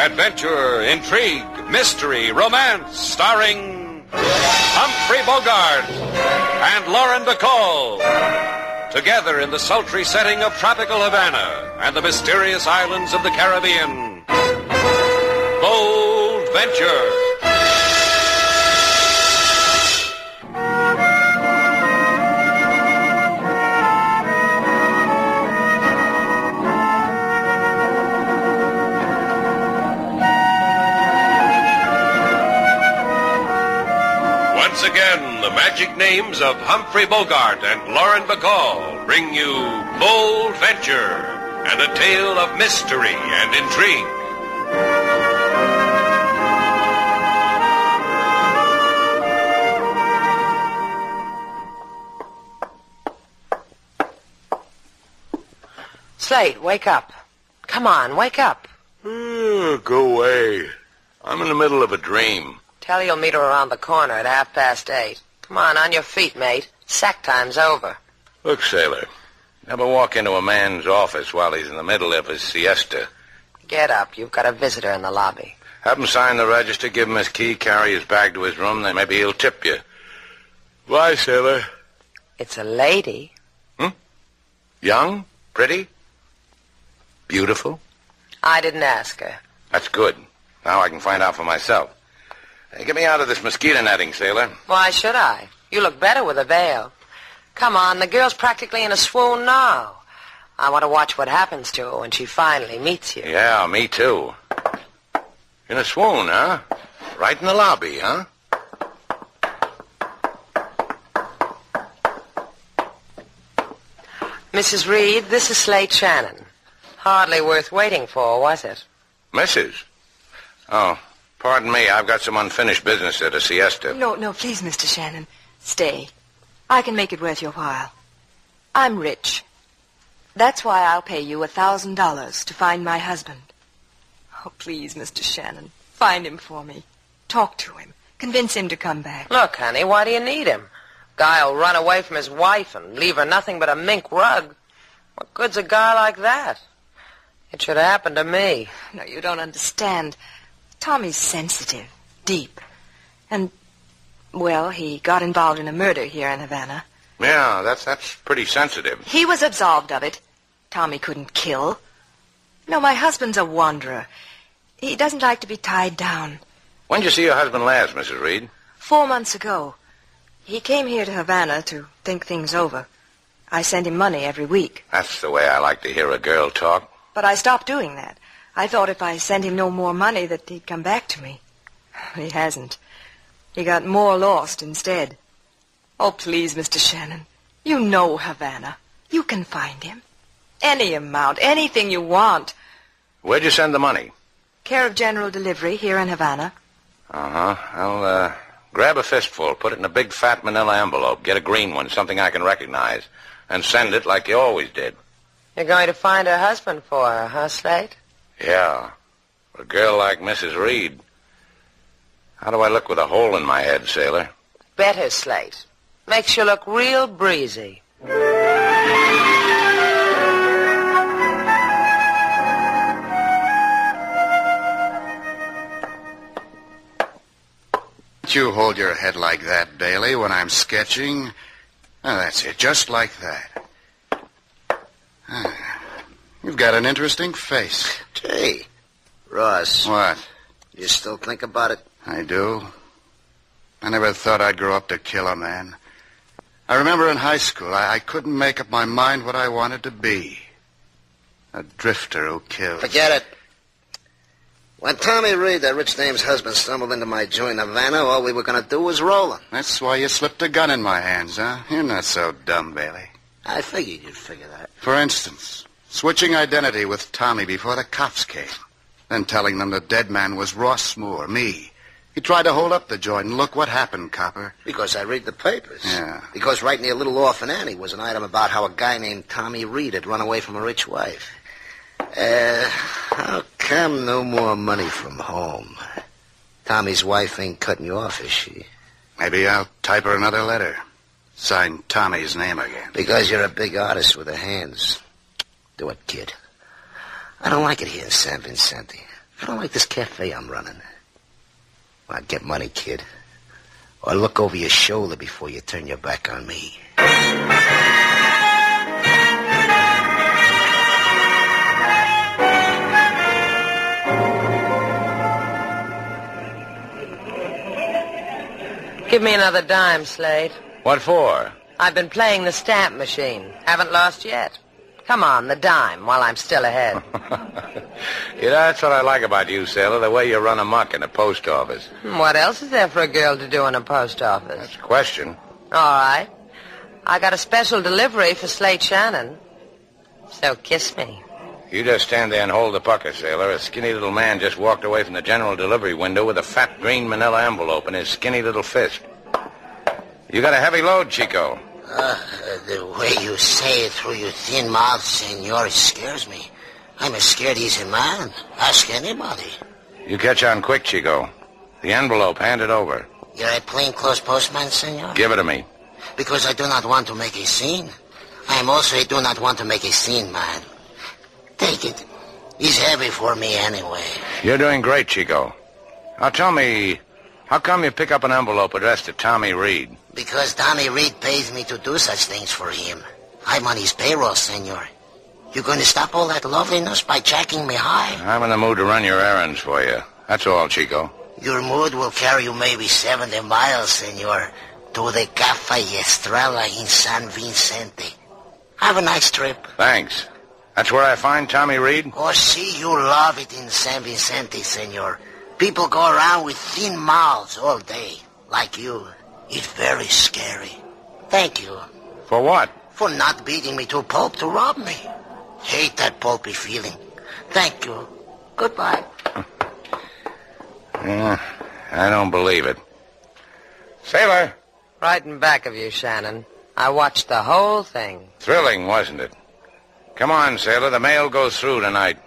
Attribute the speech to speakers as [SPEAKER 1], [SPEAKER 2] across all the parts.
[SPEAKER 1] Adventure, intrigue, mystery, romance, starring Humphrey Bogart and Lauren Bacall. Together in the sultry setting of tropical Havana and the mysterious islands of the Caribbean. Bold Venture. Once again, the magic names of Humphrey Bogart and Lauren Bacall bring you Bold Venture and a tale of mystery and intrigue.
[SPEAKER 2] Slate, wake up. Come on, wake up.
[SPEAKER 3] Go away. I'm in the middle of a dream.
[SPEAKER 2] Tell you'll meet her around the corner at 8:30. Come on your feet, mate. Sack time's over.
[SPEAKER 3] Look, sailor, never walk into a man's office while he's in the middle of his siesta.
[SPEAKER 2] Get up. You've got a visitor in the lobby.
[SPEAKER 3] Have him sign the register, give him his key, carry his bag to his room, then maybe he'll tip you. Why, sailor?
[SPEAKER 2] It's a lady.
[SPEAKER 3] Young? Pretty? Beautiful?
[SPEAKER 2] I didn't ask her.
[SPEAKER 3] That's good. Now I can find out for myself. Hey, get me out of this mosquito netting, sailor.
[SPEAKER 2] Why should I? You look better with a veil. Come on, the girl's practically in a swoon now. I want to watch what happens to her when she finally meets you.
[SPEAKER 3] Yeah, me too. In a swoon, huh? Right in the lobby, huh?
[SPEAKER 2] Mrs. Reed, this is Slate Shannon. Hardly worth waiting for, was it?
[SPEAKER 3] Mrs.? Oh, pardon me. I've got some unfinished business at a siesta.
[SPEAKER 4] No, please, Mr. Shannon. Stay. I can make it worth your while. I'm rich. That's why I'll pay you $1,000 to find my husband. Oh, please, Mr. Shannon. Find him for me. Talk to him. Convince him to come back.
[SPEAKER 2] Look, honey, why do you need him? Guy'll run away from his wife and leave her nothing but a mink rug. What good's a guy like that? It should happen to me.
[SPEAKER 4] No, you don't understand. Tommy's sensitive, deep. And, well, he got involved in a murder here in Havana.
[SPEAKER 3] Yeah, that's pretty sensitive.
[SPEAKER 4] He was absolved of it. Tommy couldn't kill. No, my husband's a wanderer. He doesn't like to be tied down.
[SPEAKER 3] When did you see your husband last, Mrs. Reed?
[SPEAKER 4] 4 months ago. He came here to Havana to think things over. I sent him money every week.
[SPEAKER 3] That's the way I like to hear a girl talk.
[SPEAKER 4] But I stopped doing that. I thought if I sent him no more money that he'd come back to me. He hasn't. He got more lost instead. Oh, please, Mr. Shannon. You know Havana. You can find him. Any amount, anything you want.
[SPEAKER 3] Where'd you send the money?
[SPEAKER 4] Care of General Delivery here in Havana.
[SPEAKER 3] Uh-huh. I'll, grab a fistful, put it in a big fat manila envelope, get a green one, something I can recognize, and send it like you always did.
[SPEAKER 2] You're going to find her husband for her, huh, Slate?
[SPEAKER 3] Yeah. For a girl like Mrs. Reed. How do I look with a hole in my head, sailor?
[SPEAKER 2] Better, Slate. Makes you look real breezy.
[SPEAKER 5] You hold your head like that, Bailey, when I'm sketching. Oh, that's it, just like that. You've got an interesting face.
[SPEAKER 6] Hey, Ross.
[SPEAKER 5] What?
[SPEAKER 6] You still think about it?
[SPEAKER 5] I do. I never thought I'd grow up to kill a man. I remember in high school, I couldn't make up my mind what I wanted to be. A drifter who kills.
[SPEAKER 6] Forget it. When Tommy Reed, that rich dame's husband, stumbled into my joint in Havana, all we were going to do was roll him.
[SPEAKER 5] That's why you slipped a gun in my hands, huh? You're not so dumb, Bailey.
[SPEAKER 6] I figured you'd figure that.
[SPEAKER 5] For instance, switching identity with Tommy before the cops came. Then telling them the dead man was Ross Moore, me. He tried to hold up the joint, and look what happened, copper.
[SPEAKER 6] Because I read the papers.
[SPEAKER 5] Yeah.
[SPEAKER 6] Because right near Little Orphan Annie was an item about how a guy named Tommy Reed had run away from a rich wife. How come no more money from home? Tommy's wife ain't cutting you off, is she?
[SPEAKER 5] Maybe I'll type her another letter. Sign Tommy's name again.
[SPEAKER 6] Because you're a big artist with the hands. Do it, kid. I don't like it here in San Vicente. I don't like this cafe I'm running. Well, get money, kid. Or look over your shoulder before you turn your back on me.
[SPEAKER 2] Give me another dime, Slade.
[SPEAKER 3] What for?
[SPEAKER 2] I've been playing the stamp machine. Haven't lost yet. Come on, the dime, while I'm still ahead.
[SPEAKER 3] That's what I like about you, Sailor, the way you run amok in the post office.
[SPEAKER 2] What else is there for a girl to do in a post office?
[SPEAKER 3] That's a question.
[SPEAKER 2] All right. I got a special delivery for Slate Shannon. So kiss me.
[SPEAKER 3] You just stand there and hold the pucker, Sailor. A skinny little man just walked away from the general delivery window with a fat green manila envelope in his skinny little fist. You got a heavy load, Chico.
[SPEAKER 6] The way you say it through your thin mouth, senor, scares me. I'm a scared easy man. Ask anybody.
[SPEAKER 3] You catch on quick, Chico. The envelope, hand it over.
[SPEAKER 6] You're a plainclothes postman, senor?
[SPEAKER 3] Give it to me.
[SPEAKER 6] Because I do not want to make a scene. I am also a do not want to make a scene man. Take it. He's heavy for me anyway.
[SPEAKER 3] You're doing great, Chico. Now tell me, how come you pick up an envelope addressed to Tommy Reed?
[SPEAKER 6] Because Tommy Reed pays me to do such things for him. I'm on his payroll, senor. You going to stop all that loveliness by jacking me high?
[SPEAKER 3] I'm in the mood to run your errands for you. That's all, Chico.
[SPEAKER 6] Your mood will carry you maybe 70 miles, senor, to the Cafe Estrella in San Vicente. Have a nice trip.
[SPEAKER 3] Thanks. That's where I find Tommy Reed?
[SPEAKER 6] Oh, see, you love it in San Vicente, senor. People go around with thin mouths all day, like you. It's very scary. Thank you.
[SPEAKER 3] For what?
[SPEAKER 6] For not beating me to a pulp to rob me. Hate that pulpy feeling. Thank you. Goodbye.
[SPEAKER 3] I don't believe it. Sailor.
[SPEAKER 2] Right in back of you, Shannon. I watched the whole thing.
[SPEAKER 3] Thrilling, wasn't it? Come on, Sailor. The mail goes through tonight.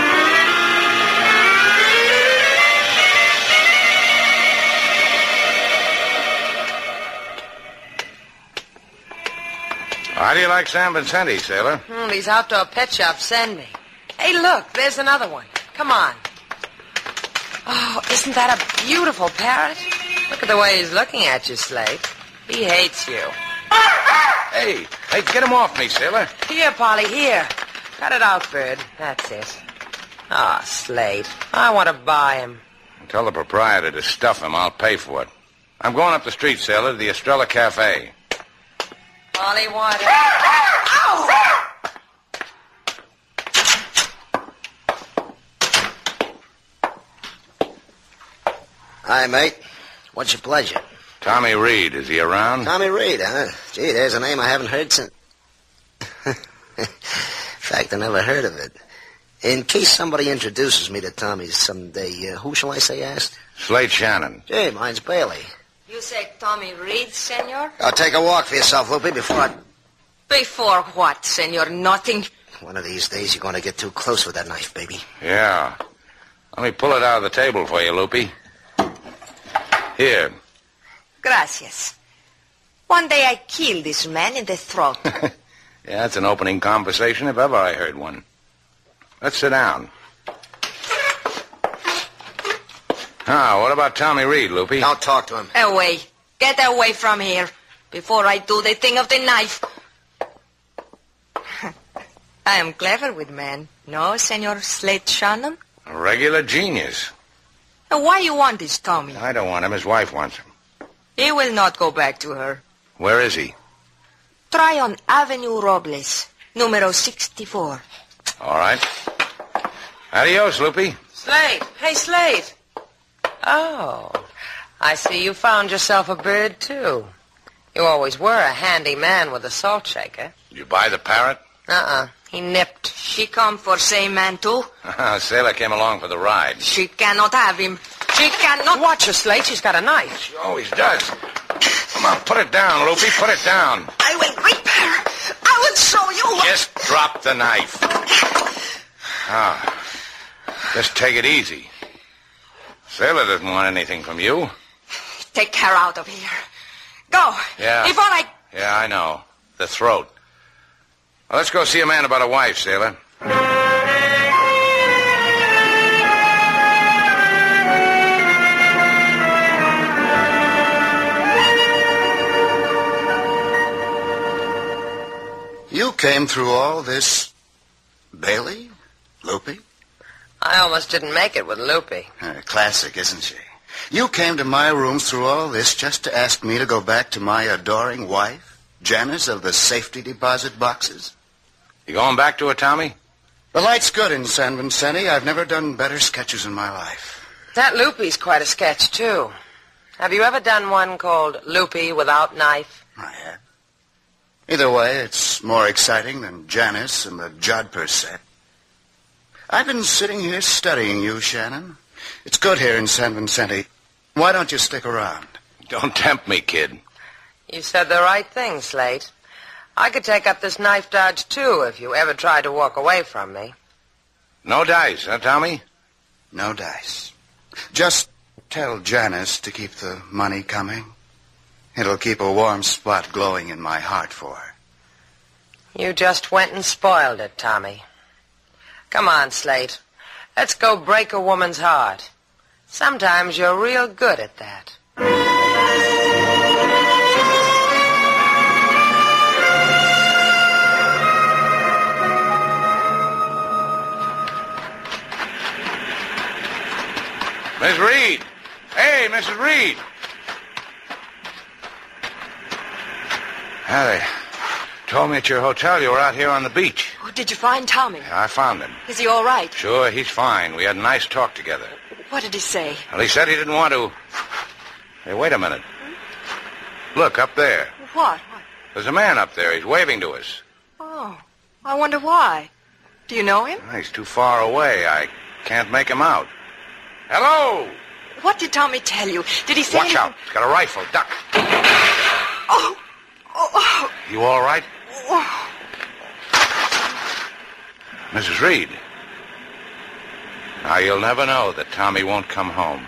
[SPEAKER 3] How do you like San Vicente, Sailor?
[SPEAKER 2] These outdoor pet shops send me. Hey, look, there's another one. Come on. Oh, isn't that a beautiful parrot? Look at the way he's looking at you, Slate. He hates you.
[SPEAKER 3] Hey, get him off me, Sailor.
[SPEAKER 2] Here, Polly, here. Cut it out, Bird. That's it. Ah, Slate. I want to buy him.
[SPEAKER 3] Tell the proprietor to stuff him. I'll pay for it. I'm going up the street, Sailor, to the Estrella Cafe.
[SPEAKER 2] Polly wanted. Ow!
[SPEAKER 6] Hi, mate. What's your pleasure?
[SPEAKER 3] Tommy Reed, is he around?
[SPEAKER 6] Tommy Reed, huh? Gee, there's a name I haven't heard since... In fact, I never heard of it. In case somebody introduces me to Tommy someday, who shall I say asked?
[SPEAKER 3] Slate Shannon.
[SPEAKER 6] Gee, mine's Bailey.
[SPEAKER 4] You say Tommy Reed, senor?
[SPEAKER 6] I'll take a walk for yourself, Loopy, before I...
[SPEAKER 4] Before what, senor? Nothing.
[SPEAKER 6] One of these days you're going to get too close with that knife, baby.
[SPEAKER 3] Yeah. Let me pull it out of the table for you, Loopy. Here.
[SPEAKER 4] Gracias. One day I kill this man in the throat.
[SPEAKER 3] Yeah, that's an opening conversation if ever I heard one. Let's sit down. Now, what about Tommy Reed, Loopy?
[SPEAKER 6] Don't talk to him.
[SPEAKER 4] Away. Get away from here before I do the thing of the knife. I am clever with men. No, Senor Slate Shannon?
[SPEAKER 3] A regular genius.
[SPEAKER 4] Why you want this Tommy?
[SPEAKER 3] I don't want him. His wife wants him.
[SPEAKER 4] He will not go back to her.
[SPEAKER 3] Where is he?
[SPEAKER 4] Try on Avenue Robles, numero 64.
[SPEAKER 3] All right. Adios, Loopy.
[SPEAKER 2] Slate. Hey, Slate. Oh, I see you found yourself a bird, too. You always were a handy man with a salt shaker.
[SPEAKER 3] Did you buy the parrot?
[SPEAKER 2] He nipped.
[SPEAKER 4] She come for same man, too?
[SPEAKER 3] Sailor came along for the ride.
[SPEAKER 4] She cannot have him. She cannot...
[SPEAKER 2] Watch her, Slate. She's got a knife.
[SPEAKER 3] She always does. Come on, put it down, Loopy. Put it down.
[SPEAKER 4] I will whip her. I will show you.
[SPEAKER 3] Just drop the knife. Just take it easy. Sailor doesn't want anything from you.
[SPEAKER 4] Take her out of here. Go.
[SPEAKER 3] Yeah.
[SPEAKER 4] Before I...
[SPEAKER 3] Yeah, I know. The throat. Well, let's go see a man about a wife, Sailor.
[SPEAKER 5] came through all this... Bailey? Loopy?
[SPEAKER 2] I almost didn't make it with Loopy.
[SPEAKER 5] Classic, isn't she? You came to my rooms through all this just to ask me to go back to my adoring wife, Janice of the safety deposit boxes?
[SPEAKER 3] You going back to her, Tommy?
[SPEAKER 5] The light's good in San Vicente. I've never done better sketches in my life.
[SPEAKER 2] That Loopy's quite a sketch, too. Have you ever done one called Loopy Without Knife?
[SPEAKER 5] I have. Either way, it's more exciting than Janice and the Jodhpur set. I've been sitting here studying you, Shannon. It's good here in San Vicente. Why don't you stick around?
[SPEAKER 3] Don't tempt me, kid.
[SPEAKER 2] You said the right thing, Slate. I could take up this knife dodge, too, if you ever tried to walk away from me.
[SPEAKER 3] No dice, huh, Tommy?
[SPEAKER 5] No dice. Just tell Janice to keep the money coming. It'll keep a warm spot glowing in my heart for her.
[SPEAKER 2] You just went and spoiled it, Tommy. Come on, Slate. Let's go break a woman's heart. Sometimes you're real good at that.
[SPEAKER 3] Miss Reed! Hey, Mrs. Reed! They told me at your hotel you were out here on the beach.
[SPEAKER 4] Oh, did you find Tommy?
[SPEAKER 3] I found him.
[SPEAKER 4] Is he all right?
[SPEAKER 3] Sure, he's fine. We had a nice talk together.
[SPEAKER 4] What did he say?
[SPEAKER 3] Well, he said he didn't want to... Hey, wait a minute. Look, up there.
[SPEAKER 4] What?
[SPEAKER 3] There's a man up there. He's waving to us.
[SPEAKER 4] Oh, I wonder why. Do you know him?
[SPEAKER 3] He's too far away. I can't make him out. Hello!
[SPEAKER 4] What did Tommy tell you? Did he say
[SPEAKER 3] Watch
[SPEAKER 4] anything?
[SPEAKER 3] out. He's got a rifle. Duck.
[SPEAKER 4] Oh! Oh!
[SPEAKER 3] You all right?
[SPEAKER 4] Oh.
[SPEAKER 3] Mrs. Reed. Now, you'll never know that Tommy won't come home.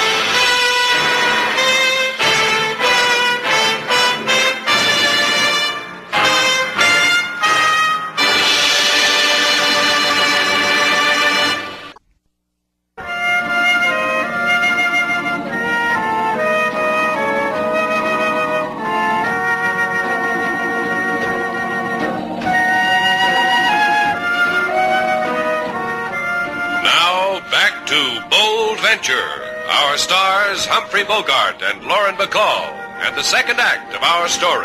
[SPEAKER 1] Our stars, Humphrey Bogart and Lauren Bacall, and the second act of our story.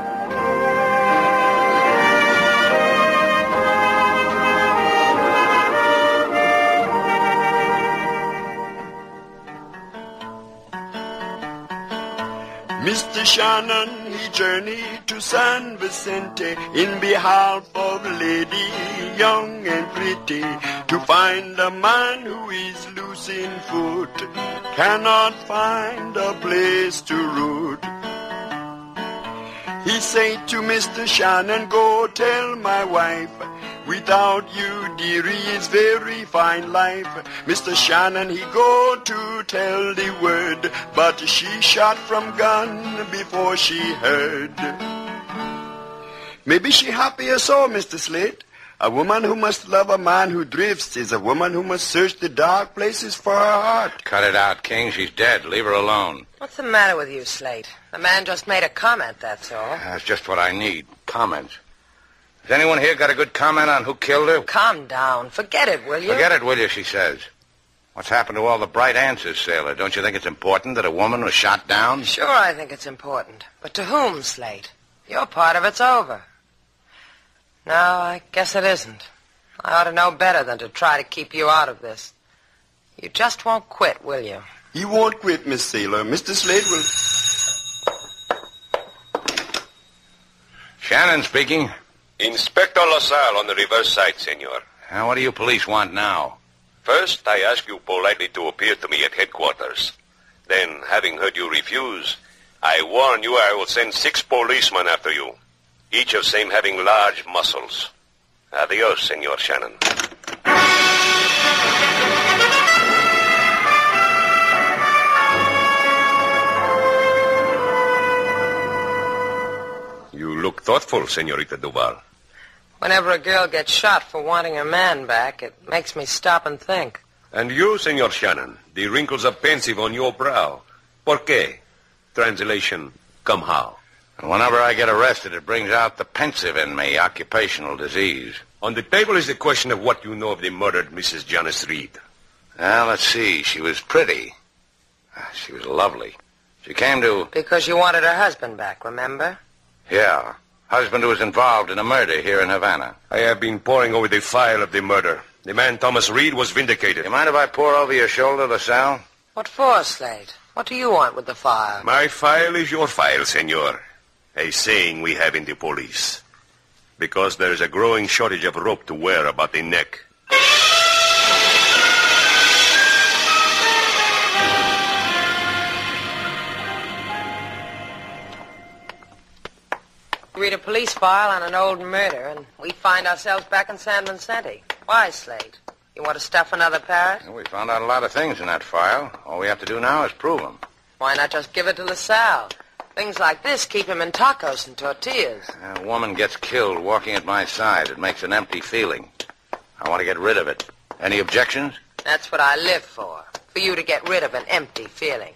[SPEAKER 7] Mr. Shannon, he journeyed to San Vicente in behalf of a lady young and pretty, to find a man who is loose in foot, cannot find a place to root. He said to Mr. Shannon, go tell my wife, without you, dearie, is very fine life. Mr. Shannon, he go to tell the word, but she shot from gun before she heard. Maybe she happier so, Mr. Slate. A woman who must love a man who drifts is a woman who must search the dark places for her heart.
[SPEAKER 3] Cut it out, King. She's dead. Leave her alone.
[SPEAKER 2] What's the matter with you, Slate? The man just made a comment, that's all.
[SPEAKER 3] That's just what I need. Comments. Has anyone here got a good comment on who killed her?
[SPEAKER 2] Calm down. Forget it, will you?
[SPEAKER 3] Forget it, will you, she says. What's happened to all the bright answers, Sailor? Don't you think it's important that a woman was shot down?
[SPEAKER 2] Sure, I think it's important. But to whom, Slate? Your part of it's over. No, I guess it isn't. I ought to know better than to try to keep you out of this. You just won't quit, will you?
[SPEAKER 7] He won't quit, Miss Sailor. Mr. Slate will...
[SPEAKER 3] Shannon speaking.
[SPEAKER 8] Inspector LaSalle on the reverse side, senor.
[SPEAKER 3] Now, what do you police want now?
[SPEAKER 8] First, I ask you politely to appear to me at headquarters. Then, having heard you refuse, I warn you I will send 6 policemen after you, each of same having large muscles. Adios, Senor Shannon. You look thoughtful, Senorita Duval.
[SPEAKER 2] Whenever a girl gets shot for wanting her man back, it makes me stop and think.
[SPEAKER 8] And you, Senor Shannon, the wrinkles are pensive on your brow. ¿Por qué? Translation, come how?
[SPEAKER 3] And whenever I get arrested, it brings out the pensive in me, occupational disease.
[SPEAKER 8] On the table is the question of what you know of the murdered Mrs. Janice Reed.
[SPEAKER 3] Well, let's see. She was pretty. She was lovely. She came to...
[SPEAKER 2] Because you wanted her husband back, remember?
[SPEAKER 3] Yeah. Husband who was involved in a murder here in Havana.
[SPEAKER 8] I have been poring over the file of the murder. The man Thomas Reed was vindicated.
[SPEAKER 3] You mind if I pour over your shoulder, LaSalle?
[SPEAKER 2] What for, Slate? What do you want with the file?
[SPEAKER 8] My file is your file, senor. A saying we have in the police. Because there is a growing shortage of rope to wear about the neck.
[SPEAKER 2] Read a police file on an old murder, and we find ourselves back in San Vicente. Why, Slate? You want to stuff another parrot?
[SPEAKER 3] Well, we found out a lot of things in that file. All we have to do now is prove them.
[SPEAKER 2] Why not just give it to LaSalle? Things like this keep him in tacos and tortillas.
[SPEAKER 3] A woman gets killed walking at my side. It makes an empty feeling. I want to get rid of it. Any objections?
[SPEAKER 2] That's what I live for you to get rid of an empty feeling.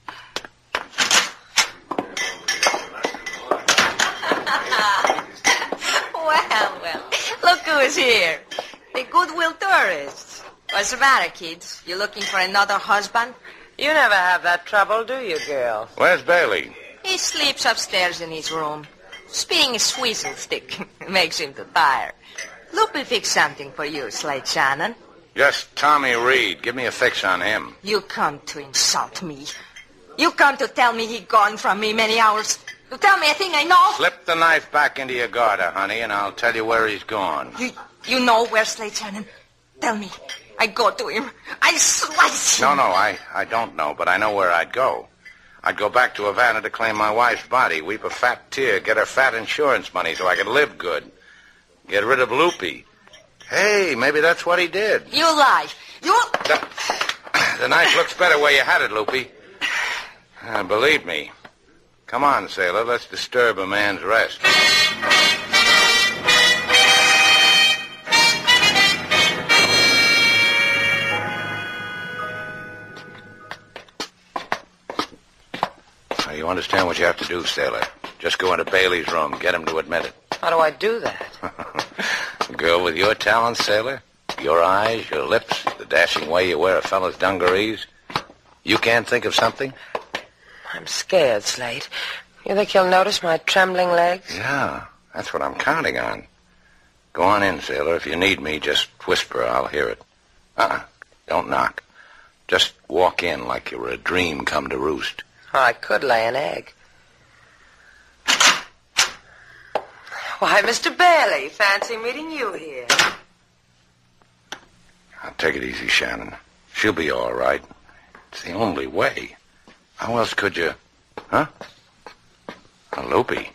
[SPEAKER 4] Well, look who is here. The Goodwill tourists. What's the matter, kids? You looking for another husband?
[SPEAKER 2] You never have that trouble, do you, girl?
[SPEAKER 3] Where's Bailey?
[SPEAKER 4] He sleeps upstairs in his room. Spinning a swizzle stick makes him too tired. Loopy fix something for you, Slate Shannon.
[SPEAKER 3] Just Tommy Reed. Give me a fix on him.
[SPEAKER 4] You come to insult me. You come to tell me he gone from me many hours. You tell me a thing I know.
[SPEAKER 3] Slip the knife back into your garter, honey, and I'll tell you where he's gone.
[SPEAKER 4] You know where Slate Shannon? Tell me. I go to him. I slice him.
[SPEAKER 3] No, I don't know, but I know where I'd go. I'd go back to Havana to claim my wife's body, weep a fat tear, get her fat insurance money so I could live good. Get rid of Loopy. Hey, maybe that's what he did.
[SPEAKER 4] You lie.
[SPEAKER 3] The knife looks better where you had it, Loopy. Believe me. Come on, sailor, let's disturb a man's rest. You understand what you have to do, sailor. Just go into Bailey's room, get him to admit it.
[SPEAKER 2] How do I do that?
[SPEAKER 3] Girl, with your talents, sailor, your eyes, your lips, the dashing way you wear a fellow's dungarees, you can't think of something?
[SPEAKER 2] I'm scared, Slate. You think he'll notice my trembling legs?
[SPEAKER 3] Yeah, that's what I'm counting on. Go on in, sailor. If you need me, just whisper. I'll hear it. Don't knock. Just walk in like you were a dream come to roost.
[SPEAKER 2] I could lay an egg. Why, Mr. Bailey, fancy meeting you here.
[SPEAKER 3] Now, take it easy, Shannon. She'll be all right. It's the only way. How else could you... Huh? Loopy.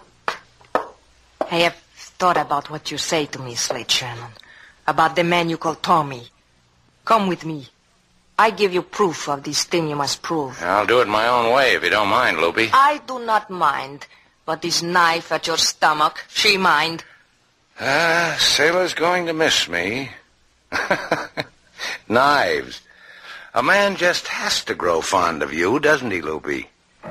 [SPEAKER 4] I have thought about what you say to me, Slate Shannon. About the man you call Tommy. Come with me. I give you proof of this thing you must prove.
[SPEAKER 3] I'll do it my own way if you don't mind, Loopy.
[SPEAKER 4] I do not mind. But this knife at your stomach, she mind.
[SPEAKER 3] Sailor's going to miss me. Knives. A man just has to grow fond of you, doesn't he, Loopy?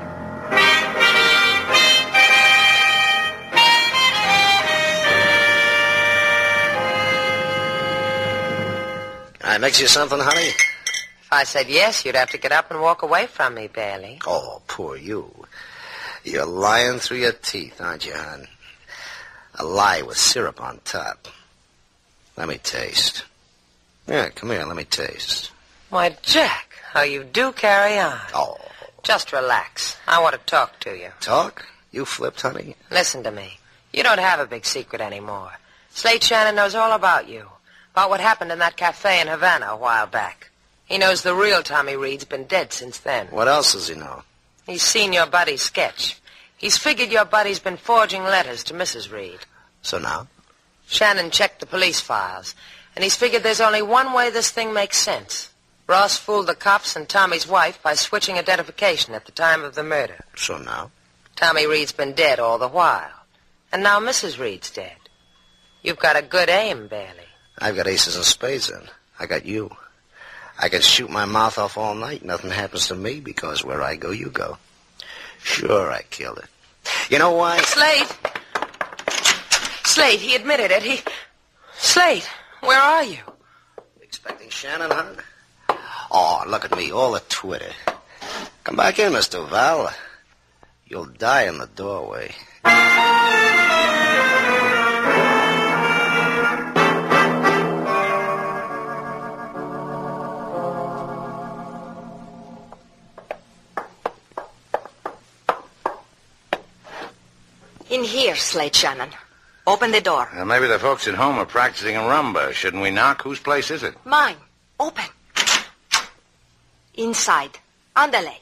[SPEAKER 6] Can I mix you something, honey?
[SPEAKER 2] If I said yes, you'd have to get up and walk away from me, Bailey.
[SPEAKER 6] Oh, poor you. You're lying through your teeth, aren't you, hon? A lie with syrup on top. Let me taste. Yeah, come here, let me taste.
[SPEAKER 2] Why, Jack, how you do carry on.
[SPEAKER 6] Oh.
[SPEAKER 2] Just relax. I want to talk to you.
[SPEAKER 6] Talk? You flipped, honey?
[SPEAKER 2] Listen to me. You don't have a big secret anymore. Slate Shannon knows all about you. About what happened in that cafe in Havana a while back. He knows the real Tommy Reed's been dead since then.
[SPEAKER 6] What else does he know?
[SPEAKER 2] He's seen your buddy's sketch. He's figured your buddy's been forging letters to Mrs. Reed.
[SPEAKER 6] So now?
[SPEAKER 2] Shannon checked the police files, and he's figured there's only one way this thing makes sense. Ross fooled the cops and Tommy's wife by switching identification at the time of the murder.
[SPEAKER 6] So now?
[SPEAKER 2] Tommy Reed's been dead all the while. And now Mrs. Reed's dead. You've got a good aim, Bailey.
[SPEAKER 6] I've got aces and spades then. I got you. I can shoot my mouth off all night. Nothing happens to me because where I go, you go. Sure, I killed it. You know why?
[SPEAKER 2] Slate! Slate, he admitted it. Slate, where are you?
[SPEAKER 6] Expecting Shannon, huh? Oh, look at me, all a Twitter. Come back in, Mr. Val. You'll die in the doorway.
[SPEAKER 4] In here, Slate Shannon. Open the door.
[SPEAKER 3] Maybe the folks at home are practicing a rumba. Shouldn't we knock? Whose place is it?
[SPEAKER 4] Mine. Open. Inside. Andale.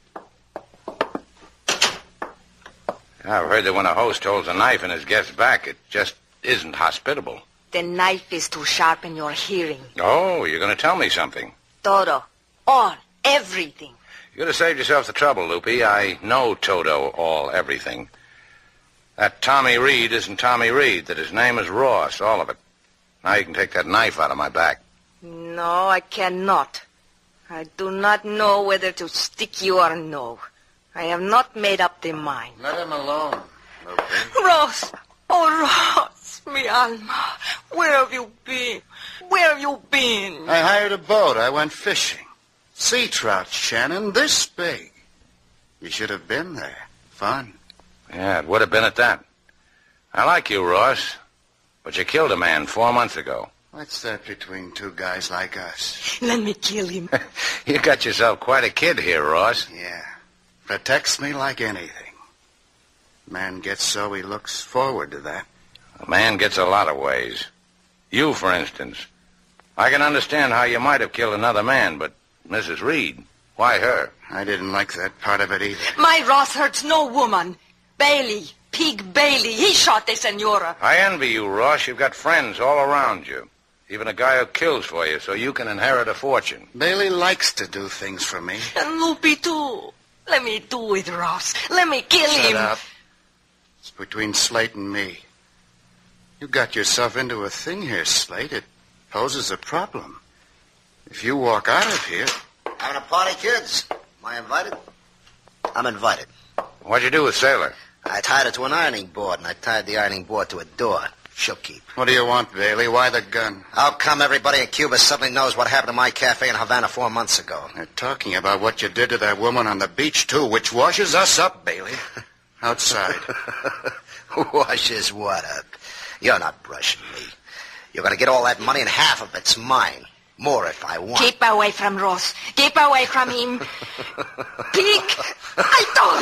[SPEAKER 3] I've heard that when a host holds a knife in his guest's back, it just isn't hospitable.
[SPEAKER 4] The knife is to sharpen your hearing.
[SPEAKER 3] Oh, you're going to tell me something.
[SPEAKER 4] Todo. All. Everything.
[SPEAKER 3] You could have saved yourself the trouble, Loopy. I know Toto, all, everything. That Tommy Reed isn't Tommy Reed, that his name is Ross, all of it. Now you can take that knife out of my back.
[SPEAKER 4] No, I cannot. I do not know whether to stick you or no. I have not made up the mind.
[SPEAKER 5] Let him alone, Loopy.
[SPEAKER 4] Ross! Oh, Ross, mi alma. Where have you been? Where have you been?
[SPEAKER 5] I hired a boat. I went fishing. Sea trout, Shannon, this big. You should have been there. Fun.
[SPEAKER 3] Yeah, it would have been at that. I like you, Ross, but you killed a man 4 months ago.
[SPEAKER 5] What's that between two guys like us?
[SPEAKER 4] Let me kill him.
[SPEAKER 3] You got yourself quite a kid here, Ross.
[SPEAKER 5] Yeah. Protects me like anything. Man gets so he looks forward to that.
[SPEAKER 3] A man gets a lot of ways. You, for instance. I can understand how you might have killed another man, but Mrs. Reed, why her?
[SPEAKER 5] I didn't like that part of it either.
[SPEAKER 4] My Ross hurts no woman. Bailey, Pig Bailey, he shot the senora.
[SPEAKER 3] I envy you, Ross. You've got friends all around you. Even a guy who kills for you, so you can inherit a fortune.
[SPEAKER 5] Bailey likes to do things for me.
[SPEAKER 4] And Loopy, too. Let me do it, Ross. Let me kill him.
[SPEAKER 5] Shut up. It's between Slate and me. You got yourself into a thing here, Slate. It poses a problem. If you walk out of here...
[SPEAKER 6] Having a party, kids? Am I invited? I'm invited.
[SPEAKER 3] What'd you do with Sailor?
[SPEAKER 6] I tied her to an ironing board, and I tied the ironing board to a door. She'll keep.
[SPEAKER 5] What do you want, Bailey? Why the gun?
[SPEAKER 6] How come everybody in Cuba suddenly knows what happened to my cafe in Havana 4 months ago?
[SPEAKER 5] They're talking about what you did to that woman on the beach, too, which washes us up, Bailey. Outside.
[SPEAKER 6] Washes what up? You're not brushing me. You're going to get all that money, and half of it's mine. More if I want.
[SPEAKER 4] Keep away from Ross. Keep away from him. Pig! I told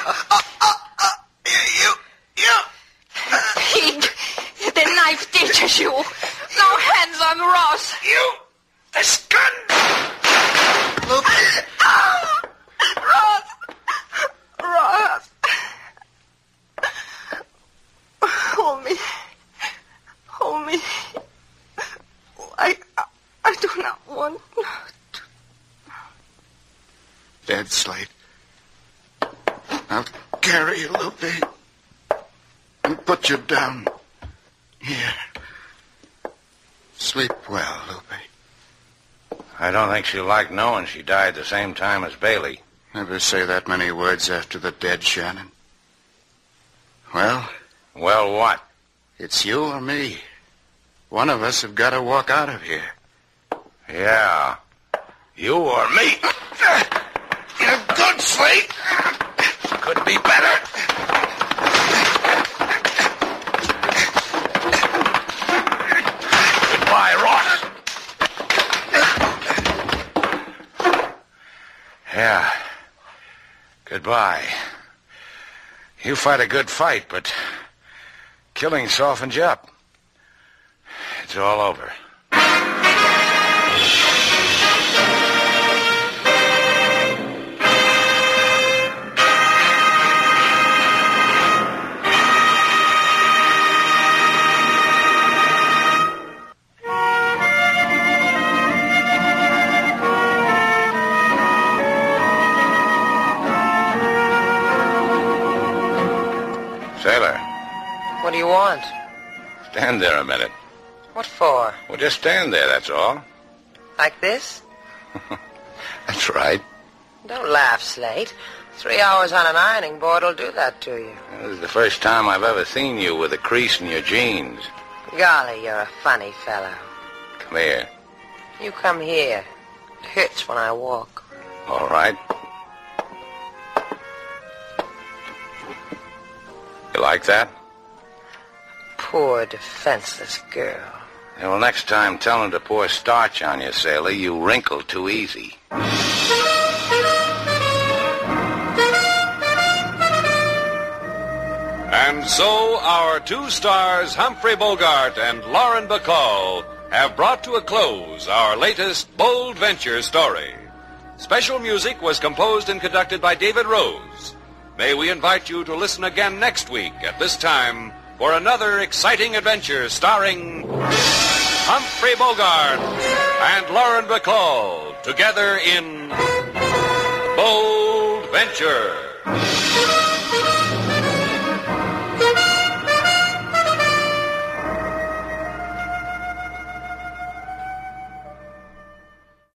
[SPEAKER 4] you. Pig! The knife teaches you. No hands on Ross.
[SPEAKER 3] You! This gun!
[SPEAKER 6] Loopy!
[SPEAKER 4] Ross! Ross! Hold me. Hold me. I do not want to.
[SPEAKER 5] Dead, Slate. I'll carry you, Loopy. And put you down. Here. Sleep well, Loopy.
[SPEAKER 3] I don't think she'll like knowing she died the same time as Bailey.
[SPEAKER 5] Never say that many words after the dead, Shannon. Well?
[SPEAKER 3] Well, what?
[SPEAKER 5] It's you or me. One of us have got to walk out of here.
[SPEAKER 3] Yeah. You or me. You're good, Slate. Could be better. Goodbye, Ross. Yeah. Goodbye. You fight a good fight, but killing softens you up. It's all over. Sailor.
[SPEAKER 2] What do you want?
[SPEAKER 3] Stand there a minute.
[SPEAKER 2] What for?
[SPEAKER 3] Well, just stand there, that's all.
[SPEAKER 2] Like this?
[SPEAKER 3] That's right.
[SPEAKER 2] Don't laugh, Slate. 3 hours on an ironing board will do that to you.
[SPEAKER 3] This is the first time I've ever seen you with a crease in your jeans.
[SPEAKER 2] Golly, you're a funny fellow.
[SPEAKER 3] Come here.
[SPEAKER 2] You come here. It hurts when I walk.
[SPEAKER 3] All right. You like that?
[SPEAKER 2] Poor, defenseless girl.
[SPEAKER 3] Yeah, well, next time, tell him to pour starch on you, sailor. You wrinkle too easy.
[SPEAKER 1] And so our two stars, Humphrey Bogart and Lauren Bacall, have brought to a close our latest bold venture story. Special music was composed and conducted by David Rose. May we invite you to listen again next week at this time for another exciting adventure starring Humphrey Bogart and Lauren Bacall together in Bold Venture.